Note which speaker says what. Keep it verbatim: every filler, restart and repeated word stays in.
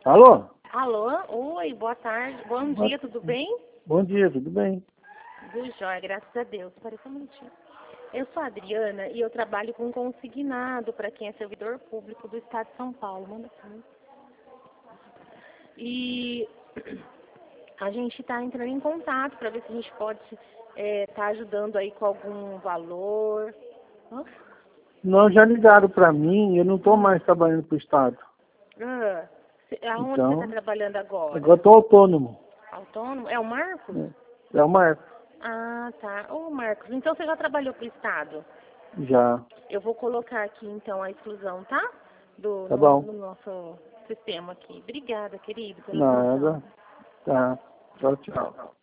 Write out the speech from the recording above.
Speaker 1: Alô?
Speaker 2: Alô? Oi, boa tarde. Bom dia, tudo bem?
Speaker 1: Bom dia, tudo bem?
Speaker 2: Tudo jóia, graças a Deus. Espera só um minutinho. Eu sou a Adriana e eu trabalho com consignado para quem é servidor público do Estado de São Paulo. Manda aqui. E a gente está entrando em contato para ver se a gente pode estar tá ajudando aí com algum valor. Hã?
Speaker 1: Não, já ligaram para mim, eu não estou mais trabalhando para o Estado.
Speaker 2: Ah, cê- aonde
Speaker 1: Então,
Speaker 2: você está trabalhando agora?
Speaker 1: agora estou autônomo.
Speaker 2: Autônomo? É o Marcos?
Speaker 1: É, é o Marcos.
Speaker 2: Ah, tá. Ô, Marcos, então você já trabalhou para o Estado?
Speaker 1: Já.
Speaker 2: Eu vou colocar aqui, então, a exclusão, tá? Do,
Speaker 1: Tá
Speaker 2: no,
Speaker 1: bom.
Speaker 2: no nosso sistema aqui. Obrigada, querido, pela atenção.
Speaker 1: Nada. Tá. Tchau, tchau.